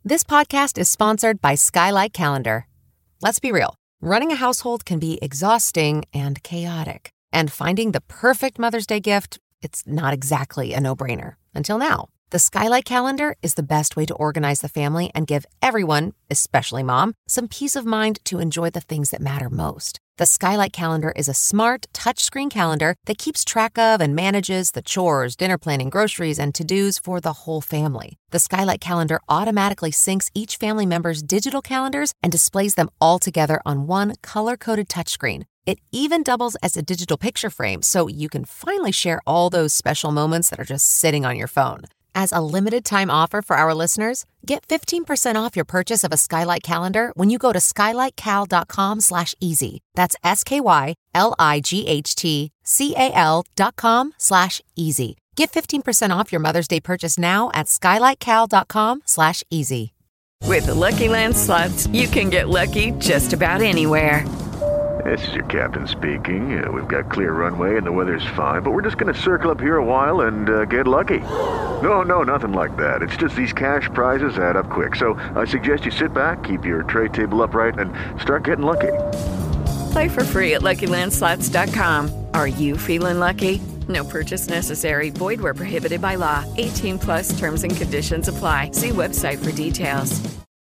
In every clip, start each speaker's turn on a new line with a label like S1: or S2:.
S1: This podcast is sponsored by Skylight Calendar. Let's be real. Running a household can be exhausting and chaotic. And finding the perfect Mother's Day gift, it's not exactly a no-brainer. Until now. The Skylight Calendar is the best way to organize the family and give everyone, especially mom, some peace of mind to enjoy the things that matter most. The Skylight Calendar is a smart, touchscreen calendar that keeps track of and manages the chores, dinner planning, groceries, and to-dos for the whole family. The Skylight Calendar automatically syncs each family member's digital calendars and displays them all together on one color-coded touchscreen. It even doubles as a digital picture frame, so you can finally share all those special moments that are just sitting on your phone. As a limited-time offer for our listeners, get 15% off your purchase of a Skylight Calendar when you go to skylightcal.com/easy. That's SKYLIGHTCAL.com/easy. Get 15% off your Mother's Day purchase now at skylightcal.com/easy.
S2: With the Lucky Land Slots, you can get lucky just about anywhere.
S3: This is your captain speaking. We've got clear runway and the weather's fine, but we're just going to circle up here a while and get lucky. No, nothing like that. It's just these cash prizes add up quick. So I suggest you sit back, keep your tray table upright, and start getting lucky.
S2: Play for free at LuckyLandSlots.com. Are you feeling lucky? No purchase necessary. Void where prohibited by law. 18+ terms and conditions apply. See website for details.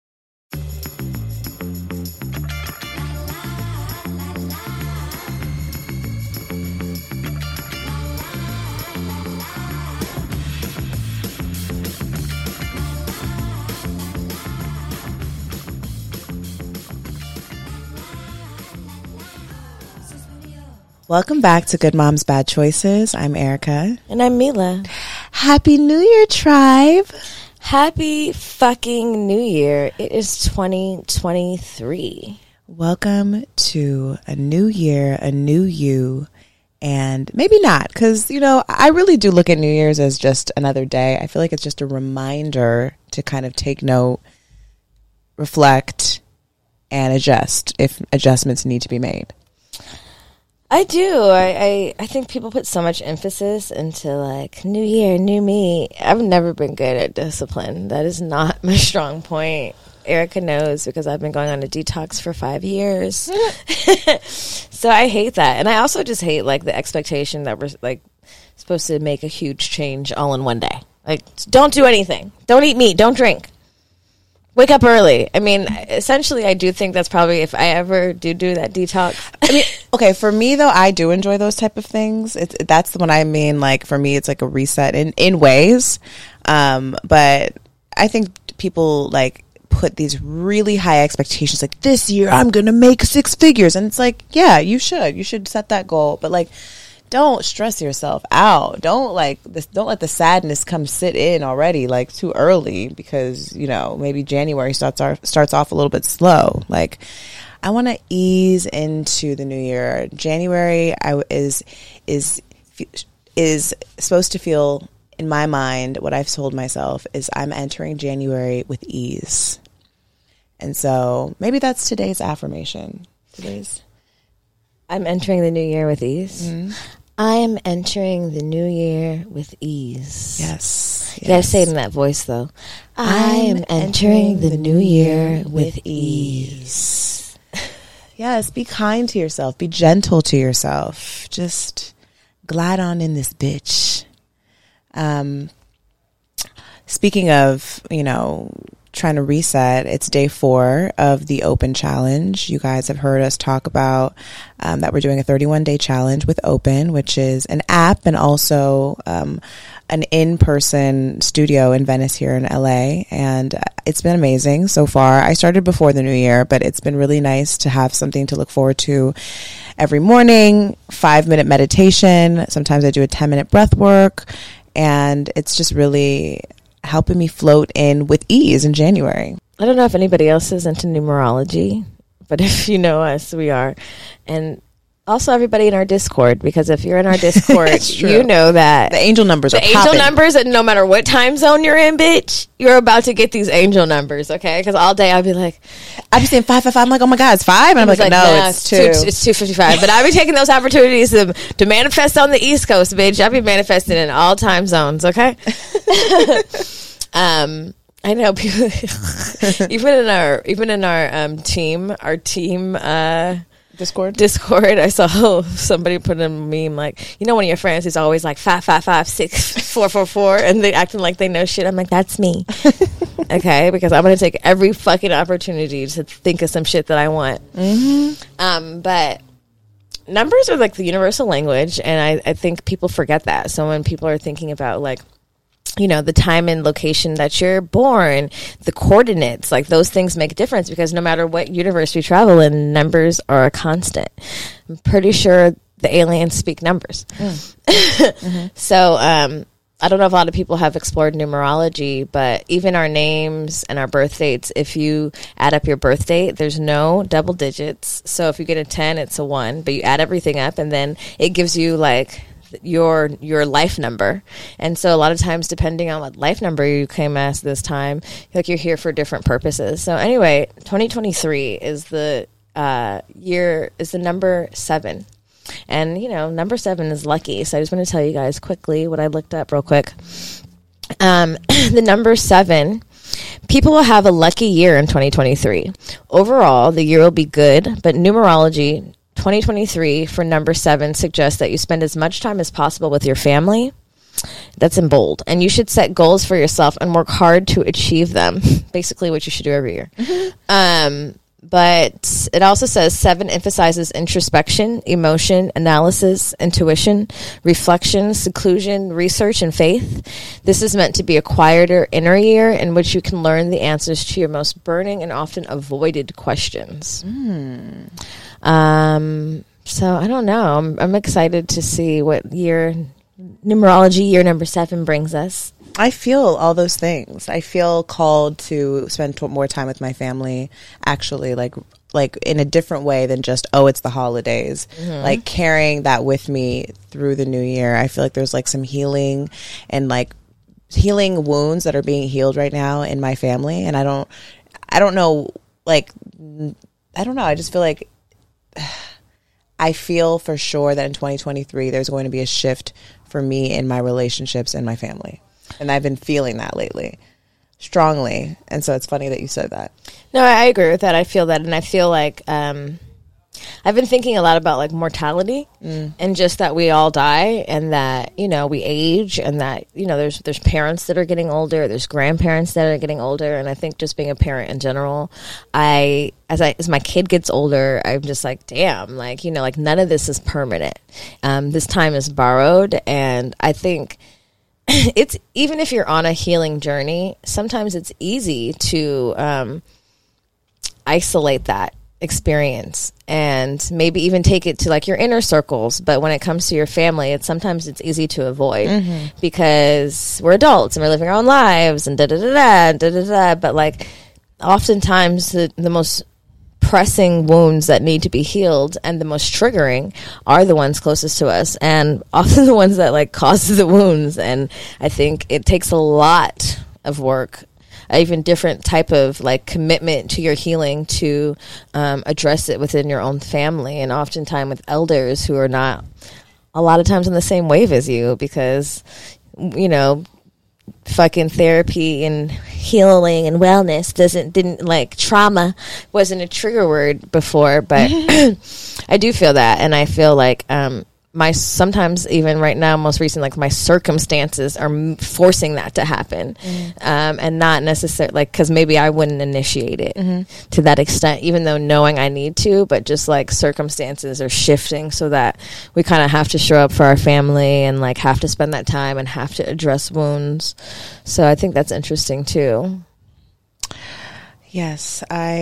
S4: Welcome back to Good Moms, Bad Choices. I'm Erica.
S5: And I'm Mila.
S4: Happy New Year, tribe.
S5: Happy fucking New Year. It is 2023.
S4: Welcome to a new year, a new you, and maybe not, because, you know, I really do look at New Year's as just another day. I feel like it's just a reminder to kind of take note, reflect, and adjust if adjustments need to be made.
S5: I do. I think people put so much emphasis into like new year, new me. I've never been good at discipline. That is not my strong point. Erica knows because I've been going on a detox for 5 years. So I hate that. And I also just hate like the expectation that we're like supposed to make a huge change all in one day. Like, don't do anything. Don't eat meat. Don't drink. Wake up early. I mean, essentially, I do think that's probably if I ever do that detox.
S4: I mean, okay, for me, though, I do enjoy those type of things. That's what I mean. Like, for me, it's like a reset in ways. But I think people, like, put these really high expectations. Like, this year, I'm going to make 6 figures. And it's like, yeah, you should. You should set that goal. But, like, don't stress yourself out. Don't let the sadness come sit in already like too early, because, you know, maybe January starts off a little bit slow. Like, I want to ease into the new year. January is supposed to feel, in my mind, what I've told myself is I'm entering January with ease. And so maybe that's today's affirmation.
S5: I'm entering the new year with ease.
S4: Mm-hmm.
S5: I am entering the new year with ease.
S4: Yes.
S5: You gotta say it in that voice, though. I am entering the new year with ease.
S4: Yes, be kind to yourself. Be gentle to yourself. Just glide on in this bitch. Speaking of, you know, trying to reset, it's day 4 of the Open Challenge. You guys have heard us talk about that we're doing a 31-day challenge with Open, which is an app and also an in-person studio in Venice here in LA. And it's been amazing so far. I started before the new year, but it's been really nice to have something to look forward to every morning. 5-minute meditation. Sometimes I do a 10-minute breath work. And it's just really helping me float in with ease in January.
S5: I don't know if anybody else is into numerology, but if you know us, we are. And also everybody in our Discord, because if you're in our Discord, you know that
S4: the angel numbers are popping.
S5: The angel numbers, and no matter what time zone you're in, bitch, you're about to get these angel numbers, okay? Because all day I'll be like,
S4: I'll be saying 555. I'm like, oh my God, it's 5? And I'm like, no,
S5: nah,
S4: it's 2.
S5: It's 2:55. But I'll be taking those opportunities to manifest on the East Coast, bitch. I'll be manifesting in all time zones, okay? I know people, even in our team
S4: Discord.
S5: I saw somebody put in a meme like, you know, one of your friends who's always like 5556444, and they acting like they know shit. I'm like, that's me. Okay, because I'm gonna take every fucking opportunity to think of some shit that I want. But numbers are like the universal language, and I think people forget that. So when people are thinking about like, you know, the time and location that you're born, the coordinates, like those things make a difference, because no matter what universe we travel in, numbers are a constant. I'm pretty sure the aliens speak numbers. So, I don't know if a lot of people have explored numerology, but even our names and our birth dates, if you add up your birth date, there's no double digits. So if you get a 10, it's a 1, but you add everything up and then it gives you like your life number. And so a lot of times, depending on what life number you came as this time, like you're here for different purposes. So anyway, 2023 is the year, is the number 7. And, you know, number 7 is lucky. So I just want to tell you guys quickly what I looked up real quick. The number 7, people will have a lucky year in 2023. Overall, the year will be good, but numerology 2023 for number 7 suggests that you spend as much time as possible with your family. That's in bold. And you should set goals for yourself and work hard to achieve them. Basically what you should do every year. But it also says 7 emphasizes introspection, emotion, analysis, intuition, reflection, seclusion, research, and faith. This is meant to be a quieter inner year in which you can learn the answers to your most burning and often avoided questions. So I don't know. I'm excited to see what year numerology year number 7 brings us.
S4: I feel all those things. I feel called to spend more time with my family, actually, like in a different way than just, oh, it's the holidays. Like carrying that with me through the new year. I feel like there's like some healing and like healing wounds that are being healed right now in my family. And I don't know, like, I don't know. I just feel like I feel for sure that in 2023, there's going to be a shift for me in my relationships and my family. And I've been feeling that lately strongly. And so it's funny that you said that.
S5: No, I agree with that. I feel that. And I feel like I've been thinking a lot about like mortality and just that we all die and that, you know, we age and that, you know, there's parents that are getting older. There's grandparents that are getting older. And I think just being a parent in general, as my kid gets older, I'm just like, damn, like, you know, like none of this is permanent. This time is borrowed. And I think it's, even if you're on a healing journey, sometimes it's easy to isolate that experience and maybe even take it to like your inner circles. But when it comes to your family, sometimes it's easy to avoid because we're adults and we're living our own lives and da-da-da-da. But like oftentimes the most pressing wounds that need to be healed and the most triggering are the ones closest to us, and often the ones that like cause the wounds. And I think it takes a lot of work, even different type of like commitment to your healing to address it within your own family, and oftentimes with elders who are not a lot of times on the same wave as you, because, you know, fucking therapy and healing and wellness didn't like trauma wasn't a trigger word before, but I do feel that. And I feel like sometimes even right now, most recently, like my circumstances are forcing that to happen, and not necessarily like, because maybe I wouldn't initiate it to that extent, even though knowing I need to, but just like circumstances are shifting so that we kind of have to show up for our family and like have to spend that time and have to address wounds. So I think that's interesting too.
S4: Yes,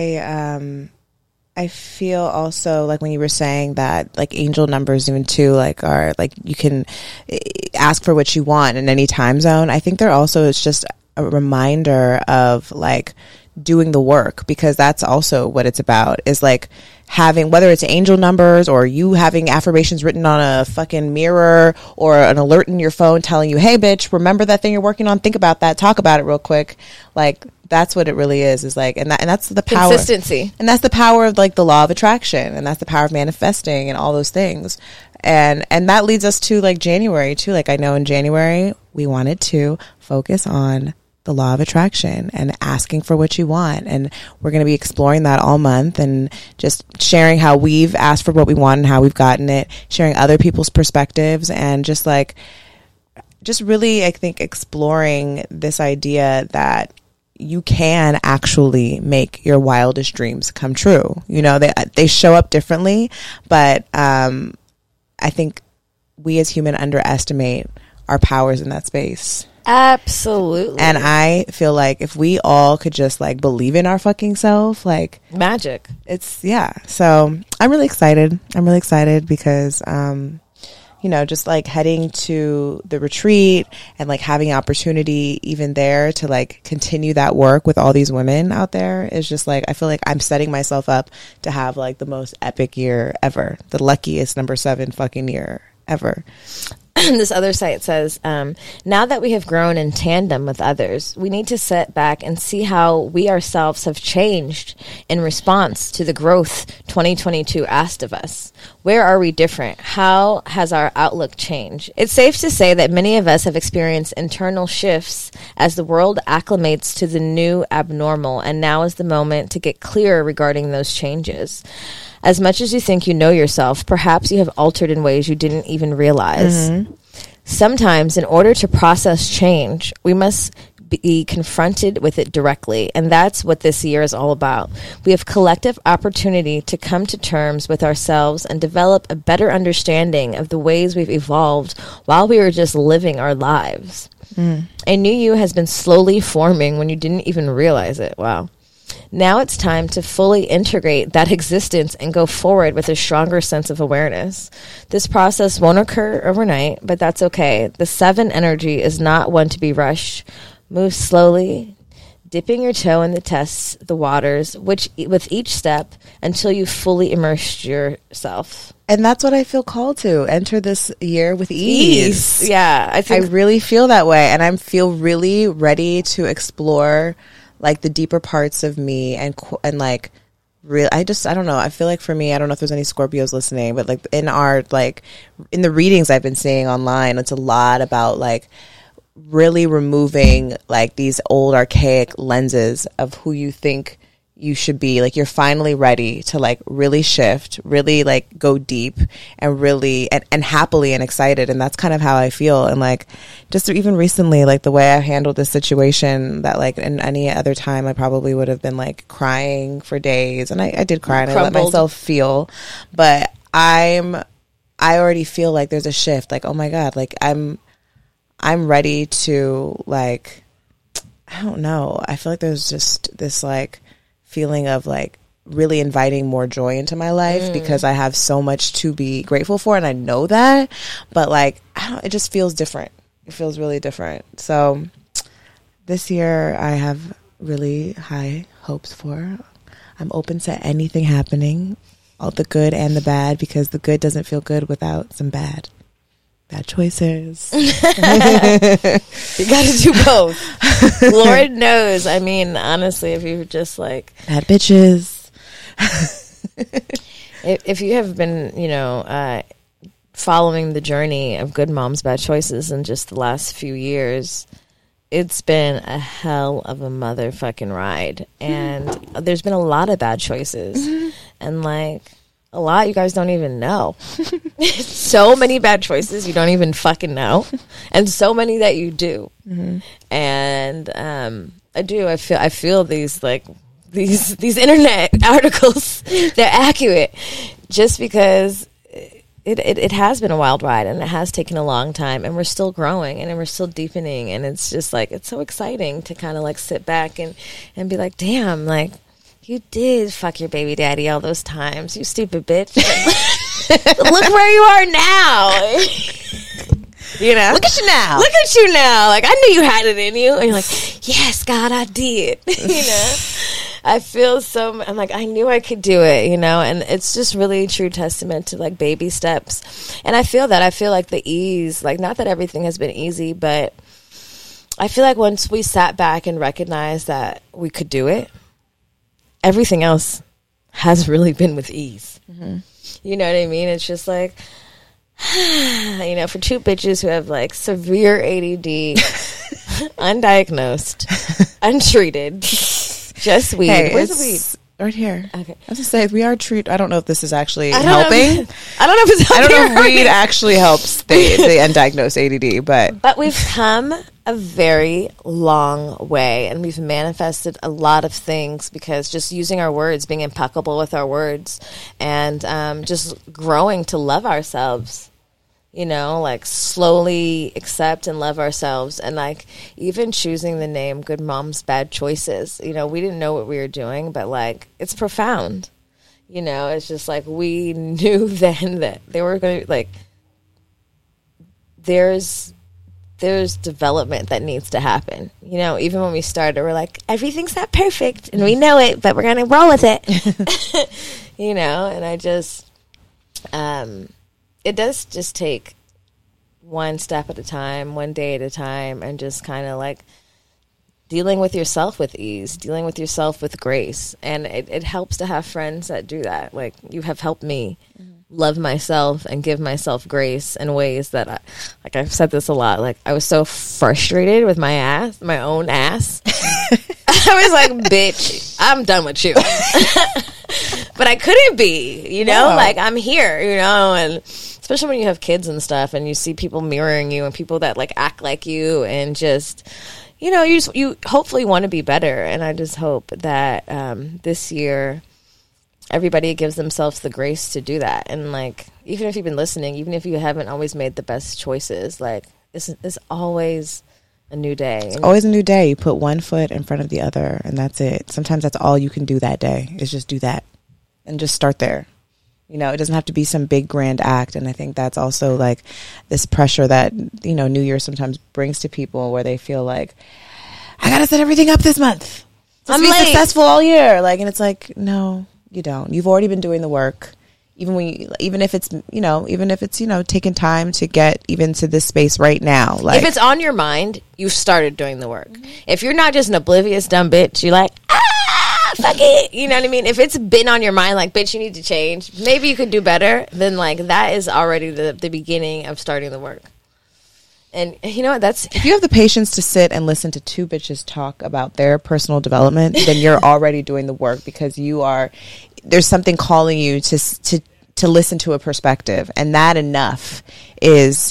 S4: I feel also like when you were saying that like angel numbers even too like are like you can ask for what you want in any time zone. I think it's just a reminder of like doing the work, because that's also what it's about, is like having, whether it's angel numbers or you having affirmations written on a fucking mirror or an alert in your phone telling you, hey bitch, remember that thing you're working on, think about that, talk about it real quick. Like that's what it really is like, and that's the power,
S5: consistency,
S4: and that's the power of like the law of attraction, and that's the power of manifesting and all those things. And that leads us to like January too. Like I know in January we wanted to focus on the law of attraction and asking for what you want. And we're going to be exploring that all month and just sharing how we've asked for what we want and how we've gotten it, sharing other people's perspectives, and just really, I think, exploring this idea that you can actually make your wildest dreams come true. You know, they show up differently, but I think we as human underestimate our powers in that space.
S5: Absolutely.
S4: And I feel like if we all could just like believe in our fucking self, like
S5: magic.
S4: So I'm really excited because you know, just like heading to the retreat and like having an opportunity even there to like continue that work with all these women out there is just like, I feel like I'm setting myself up to have like the most epic year ever, the luckiest number 7 fucking year ever.
S5: This other site says, now that we have grown in tandem with others, we need to sit back and see how we ourselves have changed in response to the growth 2022 asked of us. Where are we different? How has our outlook changed? It's safe to say that many of us have experienced internal shifts as the world acclimates to the new abnormal, and now is the moment to get clearer regarding those changes. As much as you think you know yourself, perhaps you have altered in ways you didn't even realize. Mm-hmm. Sometimes, in order to process change, we must be confronted with it directly, and that's what this year is all about. We have collective opportunity to come to terms with ourselves and develop a better understanding of the ways we've evolved while we were just living our lives. A new you has been slowly forming when you didn't even realize it. Wow. Now it's time to fully integrate that existence and go forward with a stronger sense of awareness. This process won't occur overnight, but that's okay. The 7 energy is not one to be rushed. Move slowly, dipping your toe in the waters, with each step until you fully immersed yourself.
S4: And that's what I feel called to, enter this year with ease.
S5: Yeah, I
S4: really feel that way, and I feel really ready to explore like the deeper parts of me and like real. I don't know. I feel like for me, I don't know if there's any Scorpios listening, but like in the readings I've been seeing online, it's a lot about like really removing like these old archaic lenses of who you think you should be. Like you're finally ready to like really shift, really like go deep and really and happily and excited. And that's kind of how I feel. And like just even recently, like the way I handled this situation that like in any other time I probably would have been like crying for days. And I did cry and I let myself feel, but I already feel like there's a shift. Like, oh my God, like I'm ready to like, I don't know. I feel like there's just this like feeling of like really inviting more joy into my life because I have so much to be grateful for, and I know that, but like it just feels different. It feels really different. So this year I have really high hopes for. I'm open to anything happening, all the good and the bad, because the good doesn't feel good without some bad choices.
S5: You gotta do both. Lord knows. I mean, honestly, if you just like
S4: bad bitches.
S5: if you have been, you know, following the journey of Good Moms, Bad Choices in just the last few years, it's been a hell of a motherfucking ride. And there's been a lot of bad choices. And like a lot you guys don't even know. So many bad choices you don't even fucking know, and so many that you do. And I feel these like these internet articles, they're accurate just because it has been a wild ride, and it has taken a long time, and we're still growing and we're still deepening, and it's just like it's so exciting to kind of like sit back and be like, damn, like you did fuck your baby daddy all those times, you stupid bitch. Look where you are now. You know?
S4: Look at you now.
S5: Look at you now. Like, I knew you had it in you. And you're like, yes, God, I did. You know? I feel I'm like, I knew I could do it, you know? And it's just really true testament to, like, baby steps. And I feel like the ease, like, not that everything has been easy, but I feel like once we sat back and recognized that we could do it, everything else has really been with ease. You know what I mean? It's just like, you know, for 2 bitches who have like severe ADD Undiagnosed, untreated, just weed.
S4: Hey,
S5: Where's the weed?
S4: Right here.
S5: Okay.
S4: I was gonna say we are treat. I don't know if this is actually
S5: I don't
S4: helping.
S5: know I don't know if it's
S4: I don't know if
S5: helping.
S4: weed actually helps the undiagnosed ADD, but
S5: We've come a very long way, and we've manifested a lot of things because just using our words, being impeccable with our words, and just growing to love ourselves. You know, like slowly accept and love ourselves, and like even choosing the name Good Moms Bad Choices. You know, we didn't know what we were doing, but like it's profound. You know, it's just like we knew then that they were going to like there's development that needs to happen. You know, even when we started, we're like, everything's not perfect and we know it, but we're going to roll with it. You know, and I just, it does just take one step at a time, one day at a time, and just kind of like dealing with yourself with ease, dealing with yourself with grace. And it helps to have friends that do that. Like you have helped me love myself and give myself grace in ways that like I've said this a lot. Like I was so frustrated with my own ass. I was like, bitch, I'm done with you. But I couldn't be, you know, like I'm here, you know, and especially when you have kids and stuff and you see people mirroring you and people that like act like you and just, you know, you hopefully want to be better. And I just hope that this year everybody gives themselves the grace to do that. And like, even if you've been listening, even if you haven't always made the best choices, like it's always a new day.
S4: it's always a new day. You put one foot in front of the other and that's it. Sometimes that's all you can do that day is just do that and just start there. You know, it doesn't have to be some big grand act. And I think that's also like this pressure that, you know, New Year sometimes brings to people where they feel like, I got to set everything up this month to be successful all year. Like, and it's like, no, you don't. You've already been doing the work. Even if it's, you know, taking time to get even to this space right now. Like,
S5: if it's on your mind, you've started doing the work. If you're not just an oblivious dumb bitch, you're like, fuck it. You know what I mean? If it's been on your mind, like, bitch, you need to change. Maybe you could do better. Then, like, that is already the beginning of starting the work. And you know what?
S4: If you have the patience to sit and listen to two bitches talk about their personal development, then you're already doing the work because there's something calling you to listen to a perspective, and that enough is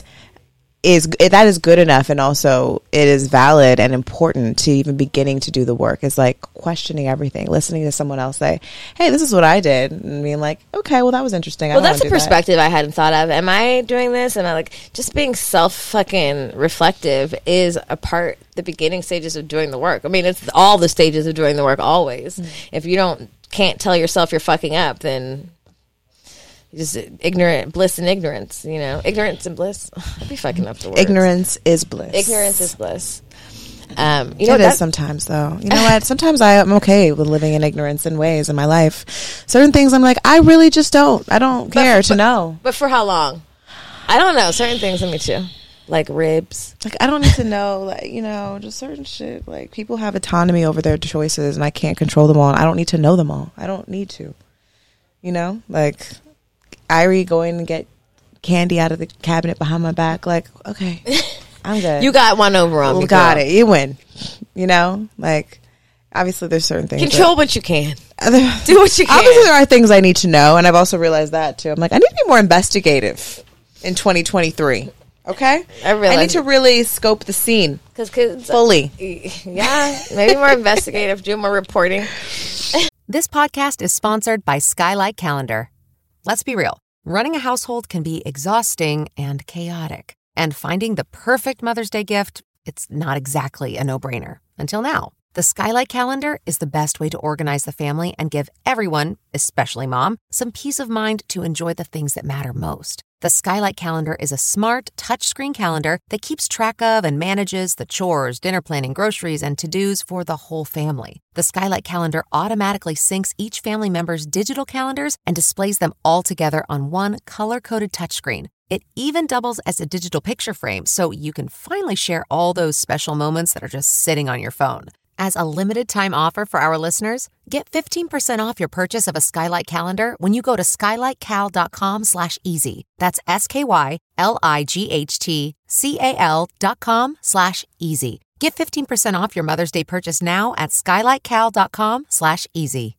S4: good enough, and also it is valid and important to even beginning to do the work. Is like questioning everything, listening to someone else say, hey, this is what I did, and being like, okay, well, that was interesting.
S5: Well, that's a perspective I hadn't thought of. Am I doing this? Am I like just being fucking reflective is the beginning stages of doing the work. I mean, it's all the stages of doing the work always. If you can't tell yourself you're fucking up, then just bliss and ignorance, you know, ignorance and bliss. I'd be fucking up the words.
S4: Ignorance is bliss.
S5: Ignorance is bliss. You
S4: know, it is sometimes, though. You know what? Sometimes I am okay with living in ignorance in ways in my life. Certain things I'm like, I really just don't. I don't care to know.
S5: But for how long? I don't know. Certain things, me too. Like ribs.
S4: Like, I don't need to know, like, you know, just certain shit. Like, people have autonomy over their choices, and I can't control them all. And I don't need to know them all. I don't need to. You know? Like, Irie going and get candy out of the cabinet behind my back. Like, okay, I'm good.
S5: You got one over on me.
S4: Got it. You win. You know? Like, obviously there's certain things.
S5: Control what you can. Do what you can.
S4: Obviously there are things I need to know, and I've also realized that too. I'm like, I need to be more investigative in 2023. Okay? I need to really scope the scene fully.
S5: Yeah, maybe more investigative, do more reporting.
S1: This podcast is sponsored by Skylight Calendar. Let's be real. Running a household can be exhausting and chaotic. And finding the perfect Mother's Day gift, it's not exactly a no-brainer. Until now. The Skylight Calendar is the best way to organize the family and give everyone, especially mom, some peace of mind to enjoy the things that matter most. The Skylight Calendar is a smart, touchscreen calendar that keeps track of and manages the chores, dinner planning, groceries, and to-dos for the whole family. The Skylight Calendar automatically syncs each family member's digital calendars and displays them all together on one color-coded touchscreen. It even doubles as a digital picture frame, so you can finally share all those special moments that are just sitting on your phone. As a limited-time offer for our listeners, get 15% off your purchase of a Skylight Calendar when you go to skylightcal.com/easy. That's SKYLIGHTCAL.com/easy. Get 15% off your Mother's Day purchase now at skylightcal.com/easy.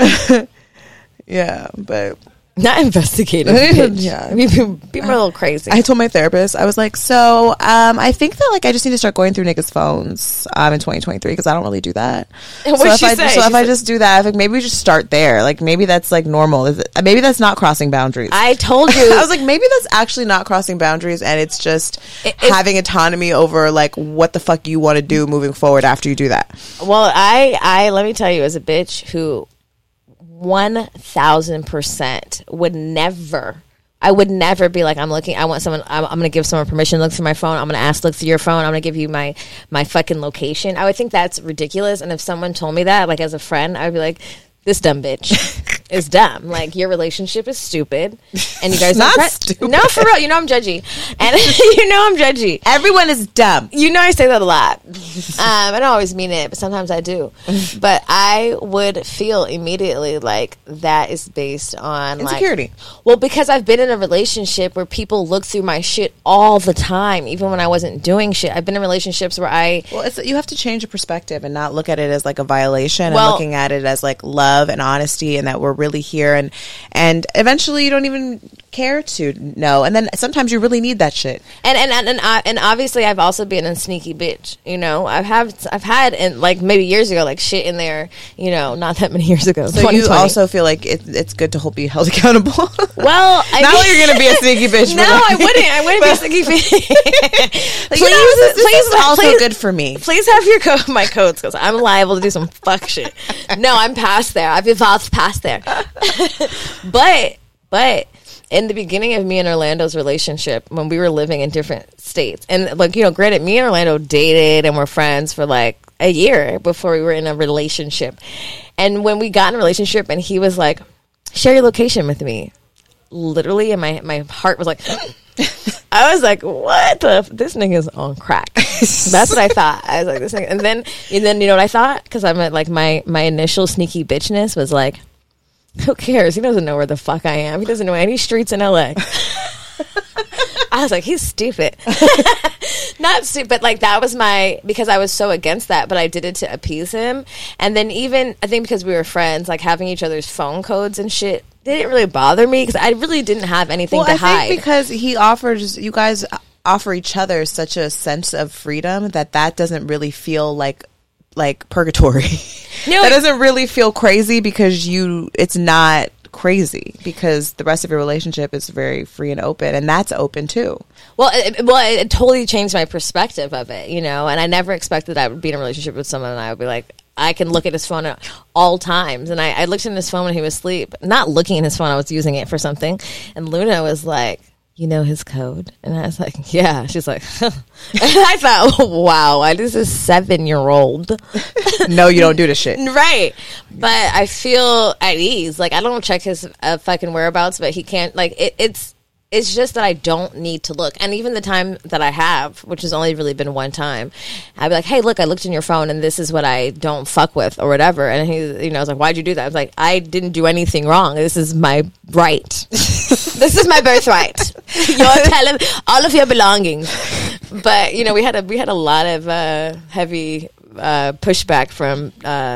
S4: Yeah, but
S5: Not investigative. Bitch.
S4: Yeah.
S5: I mean, people are a little crazy.
S4: I told my therapist, I was like, so I think that like I just need to start going through niggas' phones in 2023 because I don't really do that.
S5: And
S4: So
S5: what'd
S4: if
S5: she say?
S4: So if I just do that, I think maybe we just start there. Like maybe that's like normal. Maybe that's not crossing boundaries.
S5: I told you.
S4: I was like, maybe that's actually not crossing boundaries, and it's just having autonomy over like what the fuck you want to do moving forward after you do that.
S5: Well, I let me tell you, as a bitch who 1000% I would never be like, I want someone, I'm going to give someone permission to look through my phone. I'm going to ask to look through your phone. I'm going to give you my fucking location. I would think that's ridiculous. And if someone told me that, like as a friend, I would be like, this dumb bitch is dumb. Like your relationship is stupid, and you guys
S4: Not
S5: don't
S4: stupid.
S5: No, for real. You know I'm judgy, and you know I'm judgy.
S4: Everyone is dumb.
S5: You know I say that a lot. I don't always mean it, but sometimes I do. But I would feel immediately like that is based on
S4: Insecurity.
S5: Like, well, because I've been in a relationship where people look through my shit all the time, even when I wasn't doing shit. I've been in relationships where
S4: You have to change your perspective and not look at it as like a violation,
S5: Well-
S4: and looking at it as like love and honesty, and that we're really here, and eventually you don't even care to know, and then sometimes you really need that shit.
S5: And obviously I've also been a sneaky bitch. You know, I've had and like maybe years ago like shit in there. You know, not that many years ago.
S4: So you also feel like it's good to be held accountable.
S5: Well,
S4: not like you're gonna be a sneaky bitch.
S5: No, I wouldn't be a sneaky bitch.
S4: Please, also good for me.
S5: Please have my codes because I'm liable to do some fuck shit. No, I'm past there. I've evolved past there. But in the beginning of me and Orlando's relationship, when we were living in different states, and like, you know, granted, me and Orlando dated and were friends for like a year before we were in a relationship. And when we got in a relationship and he was like, share your location with me, literally, and my heart was like, I was like, what this nigga's on crack. That's what I thought. I was like, this nigga. And then you know what I thought? Because I'm at like my initial sneaky bitchness was like, who cares? He doesn't know where the fuck I am. He doesn't know any streets in LA. I was like, he's stupid. Not stupid, but like that was because I was so against that, but I did it to appease him. And then even, I think because we were friends, like having each other's phone codes and shit, didn't really bother me because I really didn't have anything to hide.
S4: I think because you guys offer each other such a sense of freedom that doesn't really feel like purgatory. No, that doesn't really feel crazy because it's not crazy because the rest of your relationship is very free and open, and that's open too.
S5: Well, it totally changed my perspective of it, you know, and I never expected that I would be in a relationship with someone and I would be like, I can look at his phone at all times. And I looked in his phone when he was asleep, not looking at his phone, I was using it for something. And Luna was like, you know his code? And I was like, yeah. She's like, and I thought, oh, wow, this is 7-year-old.
S4: No, you don't do this shit.
S5: Right. But I feel at ease. Like, I don't check his fucking whereabouts, but he can't, like, it's just that I don't need to look. And even the time that I have, which has only really been one time, I'd be like, hey, look, I looked in your phone and this is what I don't fuck with or whatever. And he, you know, I was like, why'd you do that? I was like, I didn't do anything wrong. This is my right. This is my birthright. You're telling all of your belongings. But, you know, we had a lot of heavy pushback from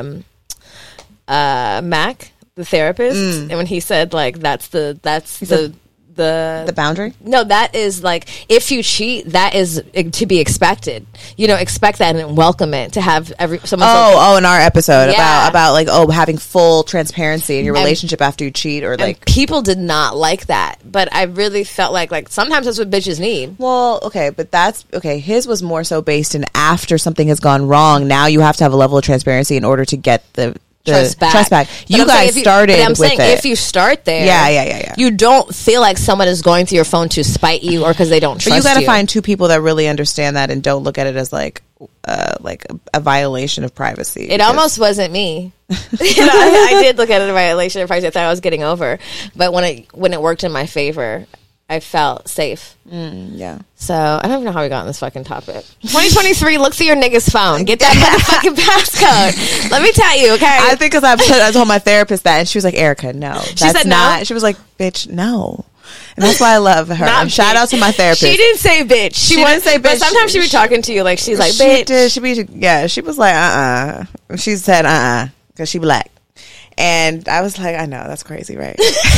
S5: Mac, the therapist. And when he said, like, that's the
S4: boundary?
S5: No, that is like, if you cheat, that is to be expected. You know, expect that and welcome it to have someone.
S4: In our episode about like having full transparency in your relationship after you cheat, or like
S5: people did not like that, but I really felt like sometimes that's what bitches need.
S4: Well, okay, but that's okay. His was more so based in after something has gone wrong. Now you have to have a level of transparency in order to get the trust back. You guys started with it.
S5: If you start there,
S4: yeah,
S5: you don't feel like someone is going through your phone to spite you or because they don't trust you.
S4: But you got to find two people that really understand that and don't look at it as like a violation of privacy.
S5: It almost wasn't me. I did look at it as a violation of privacy. I thought I was getting over, but when it worked in my favor, I felt safe.
S4: Yeah.
S5: So I don't know how we got on this fucking topic. 2023, look through your nigga's phone. Get that motherfucking passcode. Let me tell you, okay?
S4: I think because I told my therapist that, and she was like, Erica, no. She
S5: said no?
S4: She was like, bitch, no. And that's why I love her. And shout out to my therapist.
S5: She didn't say bitch. She didn't say bitch. But sometimes she be talking to you like she's like, bitch.
S4: She was like, She said, because she black. And I was like, I know, that's crazy, right?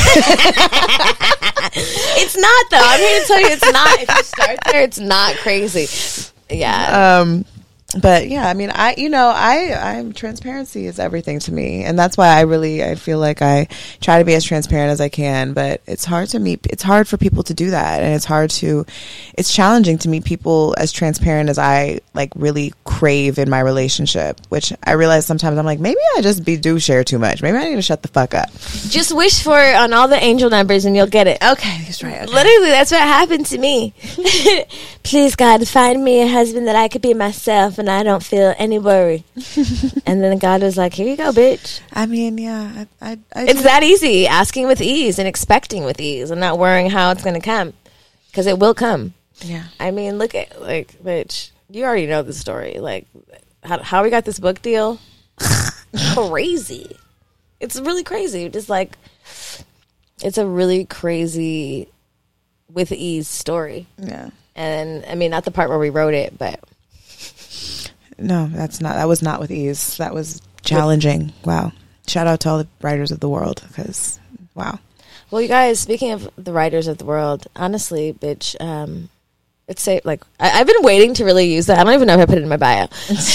S5: It's not, though. I'm here to tell you it's not. If you start there, it's not crazy. Yeah.
S4: But yeah, I mean, I'm transparency is everything to me, and that's why I feel like I try to be as transparent as I can. But it's hard for people to do that, and it's challenging to meet people as transparent as I like really crave in my relationship. Which I realize sometimes I'm like, maybe I just do share too much. Maybe I need to shut the fuck up.
S5: Just wish for it on all the angel numbers, and you'll get it.
S4: Okay, that's right. Okay.
S5: Literally, that's what happened to me. Please, God, find me a husband that I could be myself. And I don't feel any worry. And then God was like, here you go, bitch.
S4: I mean, yeah.
S5: It's that easy. Asking with ease and expecting with ease and not worrying how it's going to come. Because it will come.
S4: Yeah.
S5: I mean, look at, like, bitch, you already know the story. Like, how we got this book deal? Crazy. It's really crazy. Just like, it's a really crazy with ease story.
S4: Yeah.
S5: And, I mean, not the part where we wrote it, but...
S4: No, that was not with ease. That was challenging. Wow. Shout out to all the writers of the world, because, wow.
S5: Well, you guys, speaking of the writers of the world, honestly, bitch, it's like, I've been waiting to really use that. I don't even know if I put it in my bio.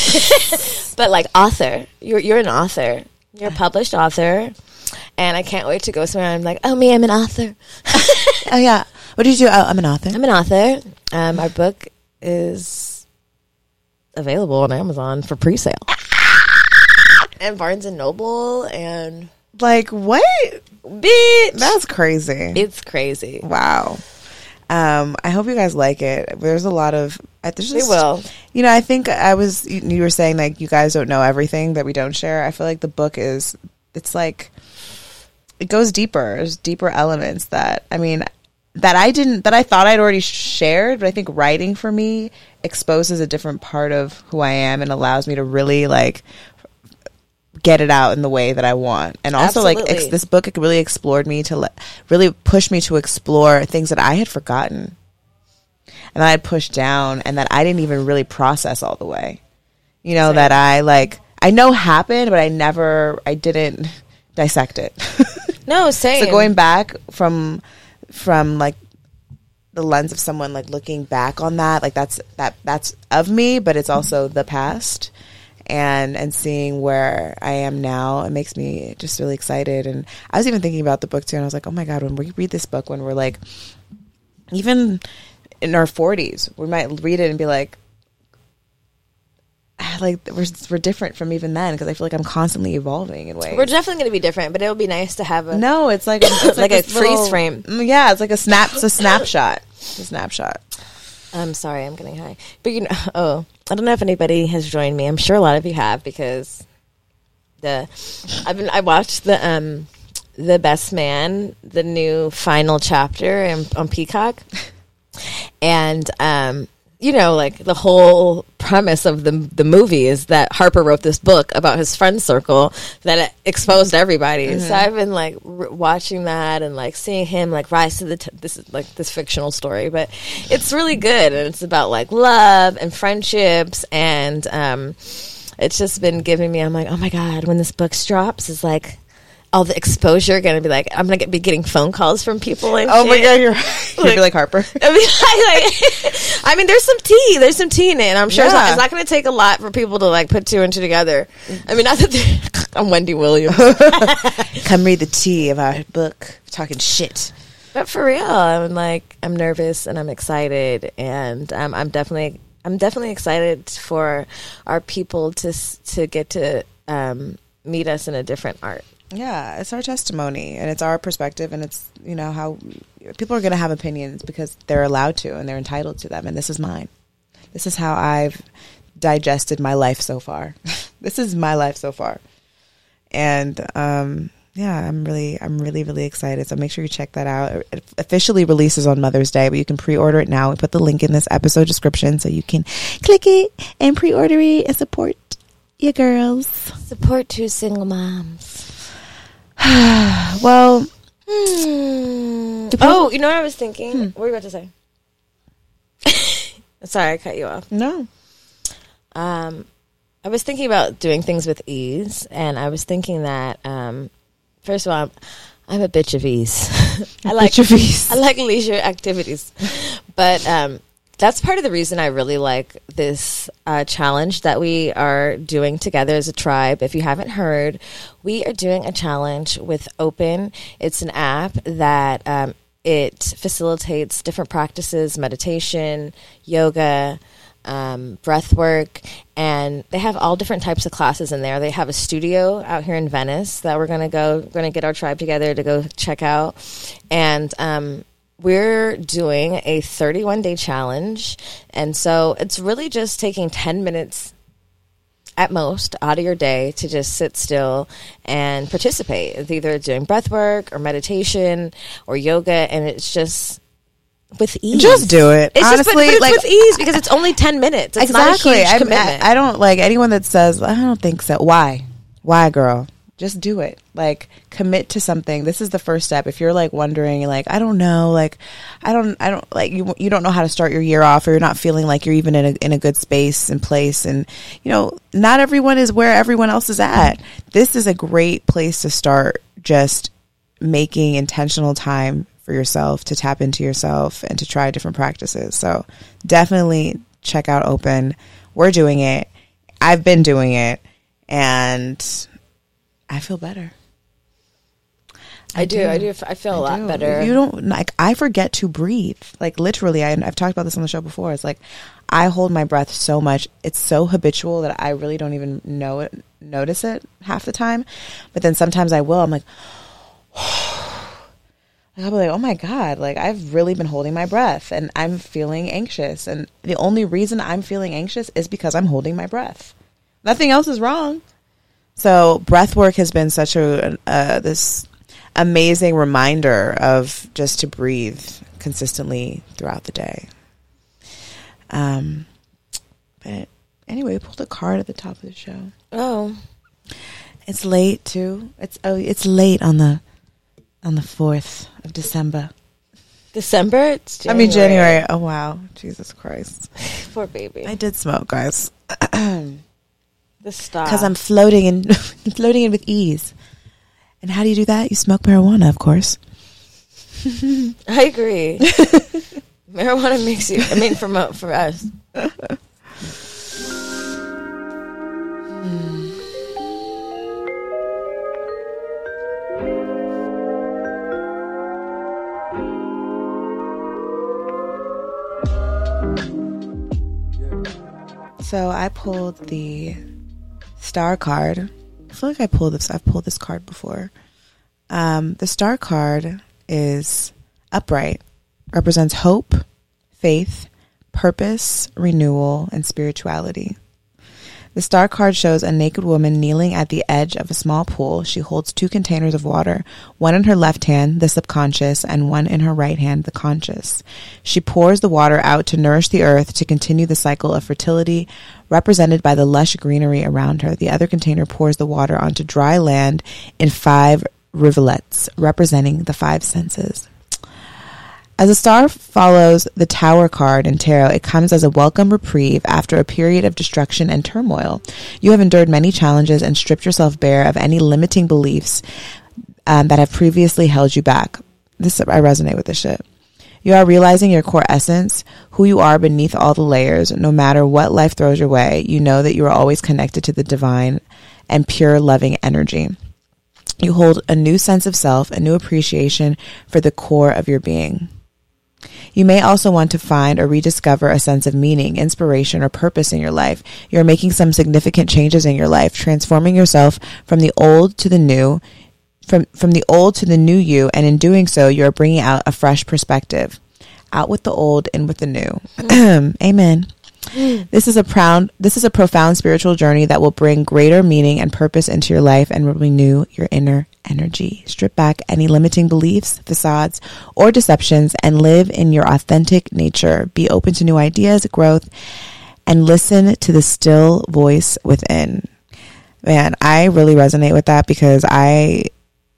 S5: But like author, you're an author. You're a published author. And I can't wait to go somewhere and I'm like, oh, me, I'm an author.
S4: Oh, yeah. What did you do? Oh, I'm an author.
S5: I'm an author. Our book is... available on Amazon for pre-sale and Barnes and Noble and
S4: like what,
S5: bitch?
S4: That's crazy.
S5: It's crazy.
S4: Wow. I hope you guys like it. There's a lot of
S5: we will.
S4: You know, I think you were saying like you guys don't know everything that we don't share. I feel like the book it's like it goes deeper. There's deeper elements that I thought I'd already shared, but I think writing for me exposes a different part of who I am and allows me to really like get it out in the way that I want. And also
S5: Absolutely.
S4: This book really explored me to really push me to explore things that I had forgotten and that I had pushed down and that I didn't even really process all the way. You know,
S5: Same.
S4: that I know happened, but I didn't dissect it.
S5: No, same.
S4: So going back from like the lens of someone like looking back on that, like that's of me, but it's also the past, and seeing where I am now, it makes me just really excited. And I was even thinking about the book too, and I was like, oh my God, when we read this book, when we're like, even in our 40s, we might read it and be like we're different from even then, because I feel like I'm constantly evolving in ways.
S5: We're definitely going to be different, but it would be nice to have
S4: it's like a
S5: freeze frame.
S4: Yeah, it's like it's a snapshot. A snapshot.
S5: I'm sorry, I'm getting high. But I don't know if anybody has joined me. I'm sure a lot of you have, because I watched the Best Man, the new final chapter on Peacock, and like the whole premise of the movie is that Harper wrote this book about his friend circle that exposed everybody. Mm-hmm. So I've been like watching that and like seeing him like rise to this is like this fictional story, but it's really good, and it's about like love and friendships, and it's just been giving me. I'm like, oh my God, when this book drops, is like all the exposure going to be like, I'm going to be getting phone calls from people and
S4: oh
S5: shit.
S4: My God, you're be like Harper.
S5: I mean, there's some tea in it, and I'm sure it's not going to take a lot for people to like put two and two together. I mean, not that I'm Wendy Williams.
S4: Come read the tea of our book, talking shit.
S5: But for real, I'm nervous and I'm excited, and I'm definitely excited for our people to get to meet us in a different art.
S4: Yeah, it's our testimony and it's our perspective, and it's, how people are going to have opinions because they're allowed to and they're entitled to them. And this is mine. This is how I've digested my life so far. This is my life so far. And yeah, I'm really, really excited. So make sure you check that out. It officially releases on Mother's Day, but you can pre-order it now. We put the link in this episode description so you can click it and pre-order it and support your girls.
S5: Support two single moms.
S4: Well,
S5: Oh, you know what I was thinking? What were you about to say? Sorry, I cut you off.
S4: No.
S5: I was thinking about doing things with ease, and I was thinking that, first of all, I'm a bitch of ease. I like leisure activities. But that's part of the reason I really like this challenge that we are doing together as a tribe. If you haven't heard, we are doing a challenge with Open. It's an app that it facilitates different practices, meditation, yoga, breath work, and they have all different types of classes in there. They have a studio out here in Venice that we're going to get our tribe together to go check out. And we're doing a 31-day challenge. And so it's really just taking 10 minutes at most out of your day to just sit still and participate. It's either doing breath work or meditation or yoga, and it's just with ease.
S4: Just do it.
S5: It's
S4: honestly,
S5: just, but it's with ease because it's only 10 minutes. It's
S4: exactly.
S5: not a huge commitment.
S4: I don't like anyone that says, I don't think so. Why, girl? Just do it. Like, commit to something. This is the first step. If you're like wondering, like, I don't know, like, I don't like you don't know how to start your year off, or you're not feeling like you're even in a good space and place, and not everyone is where everyone else is at. This is a great place to start. Just making intentional time for yourself to tap into yourself and to try different practices. So definitely check out Open. We're doing it. I've been doing it, and I feel better. I do. I feel a lot better. You don't like. I forget to breathe. Like, literally, I've talked about this on the show before. It's like I hold my breath so much. It's so habitual that I really don't even notice it half the time. But then sometimes I will. I'm like, I'll be like, oh my God, like I've really been holding my breath and I'm feeling anxious. And the only reason I'm feeling anxious is because I'm holding my breath. Nothing else is wrong. So breath work has been such this amazing reminder of just to breathe consistently throughout the day. But anyway, we pulled a card at the top of the show.
S5: Oh,
S4: it's late too. It's late on the 4th of December.
S5: December? It's January.
S4: January. Oh, wow. Jesus Christ.
S5: Poor baby.
S4: I did smoke, guys.
S5: The stop.
S4: Because I'm floating in with ease. And how do you do that? You smoke marijuana, of course.
S5: I agree. Marijuana makes you, for us.
S4: So I pulled the star card. I feel like I've pulled this card before. The star card is upright, represents hope, faith, purpose, renewal, and spirituality. The star card shows a naked woman kneeling at the edge of a small pool. She holds 2 containers of water, one in her left hand, the subconscious, and one in her right hand, the conscious. She pours the water out to nourish the earth to continue the cycle of fertility, represented by the lush greenery around her. The other container pours the water onto dry land in 5 rivulets, representing the 5 senses. As a star follows the Tower card in tarot, it comes as a welcome reprieve after a period of destruction and turmoil. You have endured many challenges and stripped yourself bare of any limiting beliefs that have previously held you back. I resonate with this shit. You are realizing your core essence, who you are beneath all the layers. No matter what life throws your way, you know that you are always connected to the divine and pure loving energy. You hold a new sense of self, a new appreciation for the core of your being. You may also want to find or rediscover a sense of meaning, inspiration, or purpose in your life. You're making some significant changes in your life, transforming yourself from the old to the new, from the old to the new you, and in doing so, you're bringing out a fresh perspective. Out with the old, in with the new. Amen. This is a profound spiritual journey that will bring greater meaning and purpose into your life and will renew your inner energy. Strip back any limiting beliefs, facades, or deceptions and live in your authentic nature. Be open to new ideas, growth, and listen to the still voice within. Man, I really resonate with that because I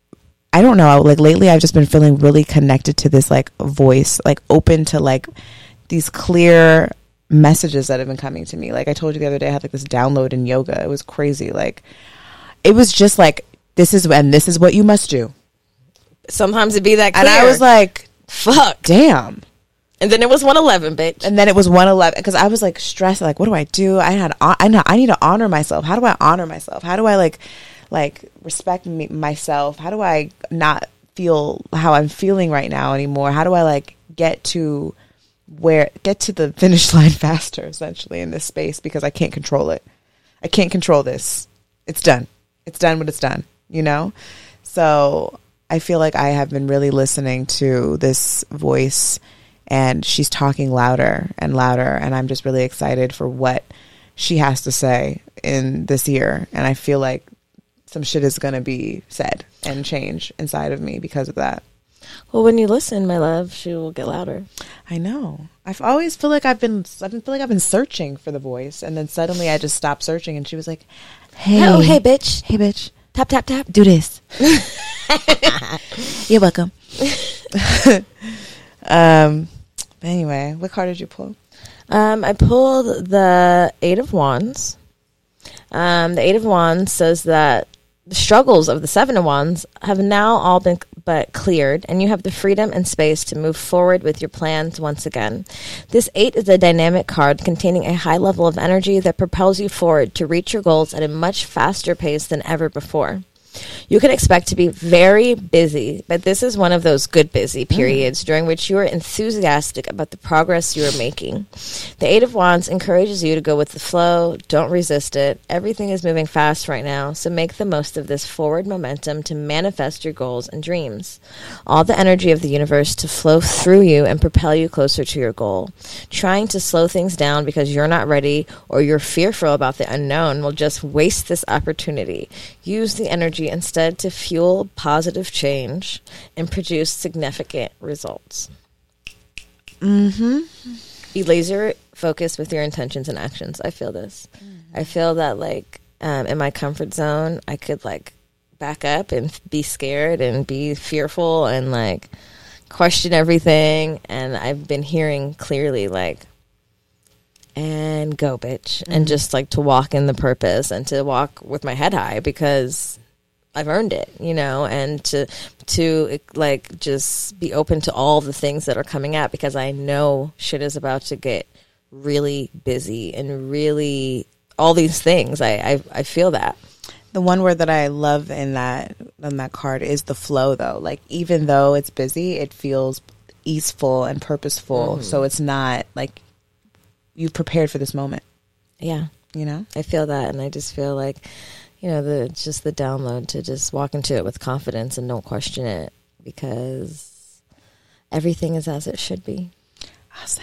S4: I don't know, like lately I've just been feeling really connected to this like voice, like open to like these clear messages that have been coming to me. Like I told you the other day, I had like this download in yoga. It was crazy. Like it was just like, this is what you must do.
S5: Sometimes it'd be that clear.
S4: And I was like,
S5: fuck.
S4: Damn.
S5: And then it was 111, bitch.
S4: And then it was 111 because I was like stressed. Like, what do I do? I need to honor myself. How do I honor myself? How do I like respect myself? How do I not feel how I'm feeling right now anymore? How do I like get to the finish line faster, essentially, in this space, because I can't control it. I can't control this. It's done. It's done when it's done, you know? So I feel like I have been really listening to this voice, and she's talking louder and louder, and I'm just really excited for what she has to say in this year. And I feel like some shit is going to be said and change inside of me because of that.
S5: Well, when you listen, my love, she will get louder.
S4: I know. I've always feel like I've been searching for the voice, and then suddenly I just stopped searching, and she was like, "Hey,
S5: oh, hey, bitch,
S4: hey, bitch,
S5: tap, tap, tap,
S4: do this." You're welcome. Anyway, what card did you pull?
S5: I pulled the Eight of Wands. The Eight of Wands says that the struggles of the Seven of Wands have now all been but cleared, and you have the freedom and space to move forward with your plans once again. This 8 is a dynamic card containing a high level of energy that propels you forward to reach your goals at a much faster pace than ever before. You can expect to be very busy, but this is one of those good busy periods during which you are enthusiastic about the progress you are making. The Eight of Wands encourages you to go with the flow. Don't resist it. Everything is moving fast right now, so make the most of this forward momentum to manifest your goals and dreams. All the energy of the universe to flow through you and propel you closer to your goal. Trying to slow things down because you're not ready or you're fearful about the unknown will just waste this opportunity. Use the energy instead to fuel positive change and produce significant results. Be laser focused with your intentions and actions. I feel this. I feel that like in my comfort zone, I could like back up and be scared and be fearful and like question everything. And I've been hearing clearly like, and go, bitch. And just like to walk in the purpose and to walk with my head high because I've earned it, you know, and to like just be open to all the things that are coming out because I know shit is about to get really busy and really all these things. I feel that.
S4: The one word that I love in that card is the flow, though. Like, even though it's busy, it feels easeful and purposeful. So it's not like you've prepared for this moment.
S5: Yeah.
S4: You know?
S5: I feel that. And I just feel like, you know, the download to just walk into it with confidence and don't question it because everything is as it should be.
S4: I say.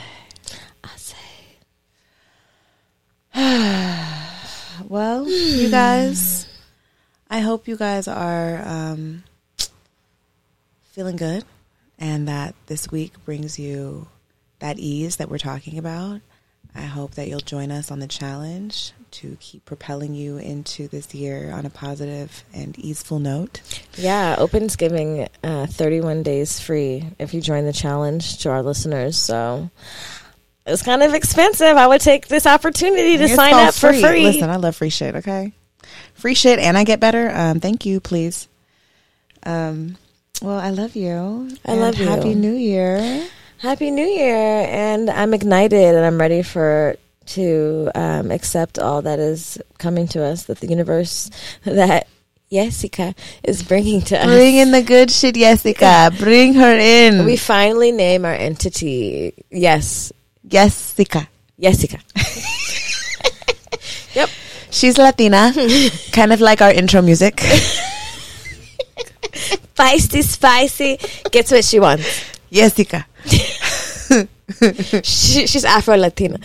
S4: Well, you guys, I hope you guys are feeling good and that this week brings you that ease that we're talking about. I hope that you'll join us on the challenge to keep propelling you into this year on a positive and easeful note.
S5: Yeah, Open's giving 31 days free if you join the challenge to our listeners. So it's kind of expensive. I would take this opportunity to sign up for free.
S4: Listen, I love free shit, okay? Free shit and I get better. Thank you, please. Well, I love you.
S5: I love you.
S4: Happy New Year.
S5: Happy New Year. And I'm ignited and I'm ready to accept all that is coming to us, that the universe, that Jessica is bringing to us.
S4: Bring in the good shit, Jessica. Bring her in.
S5: We finally name our entity. Yes.
S4: Jessica.
S5: Yep.
S4: She's Latina, kind of like our intro music.
S5: Feisty, spicy. Gets what she wants.
S4: Jessica.
S5: She's Afro-Latina.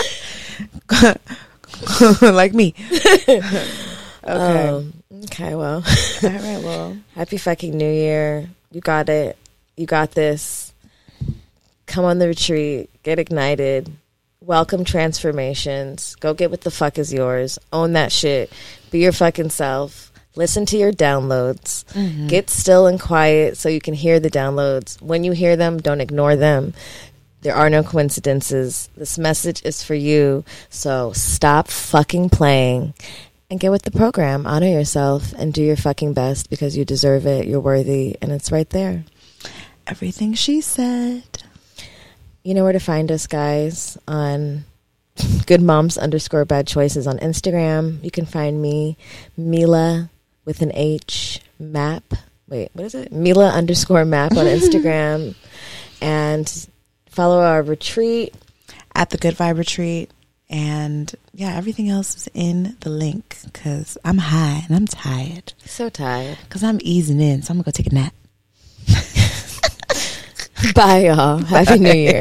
S4: Like me. Okay.
S5: Okay, well.
S4: All right, well.
S5: Happy fucking New Year. You got it. You got this. Come on the retreat. Get ignited. Welcome transformations. Go get what the fuck is yours. Own that shit. Be your fucking self. listen to your downloads. Get still and quiet so you can hear the downloads. When you hear them, don't ignore them. There are no coincidences. This message is for you. So stop fucking playing and get with the program. Honor yourself and do your fucking best because you deserve it. You're worthy, and it's right there.
S4: Everything she said.
S5: You know where to find us, guys, on goodmoms_bad_choices on Instagram. You can find me, Mila with an H, map. Wait, what is it? Mila_map on Instagram. And follow our retreat
S4: at the Good Vibe Retreat. And yeah, everything else is in the link because I'm high and I'm tired.
S5: So tired.
S4: Because I'm easing in, so I'm going to go take a nap.
S5: Bye, y'all. Happy New Year.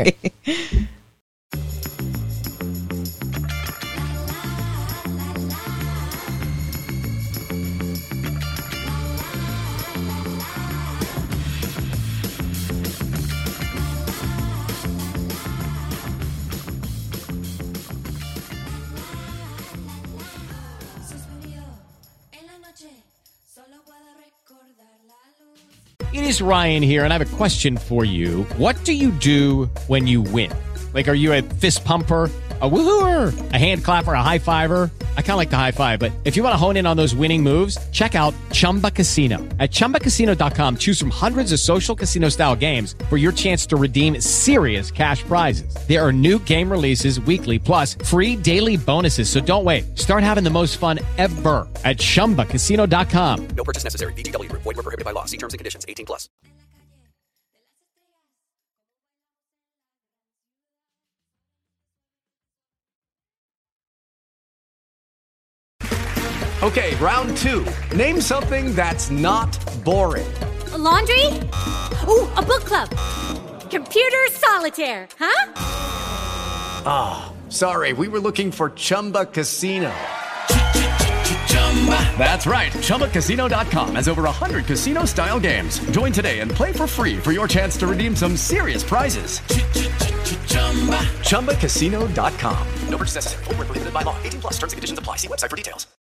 S6: It is Ryan here, and I have a question for you. What do you do when you win? Like, are you a fist pumper, a woohooer, a hand clapper, a high fiver? I kind of like the high five, but if you want to hone in on those winning moves, check out Chumba Casino. At ChumbaCasino.com, choose from hundreds of social casino-style games for your chance to redeem serious cash prizes. There are new game releases weekly, plus free daily bonuses. So don't wait. Start having the most fun ever at ChumbaCasino.com.
S7: No purchase necessary. VGW Group. Void where prohibited by law. See terms and conditions. 18+.
S8: Okay, round two. Name something that's not boring.
S9: A laundry? Ooh, a book club. Computer solitaire, huh?
S8: Ah, oh, sorry, we were looking for Chumba Casino. That's right, ChumbaCasino.com has over 100 casino-style games. Join today and play for free for your chance to redeem some serious prizes. ChumbaCasino.com.
S7: No purchase necessary. Void where prohibited by law. 18+. Terms and conditions apply. See website for details.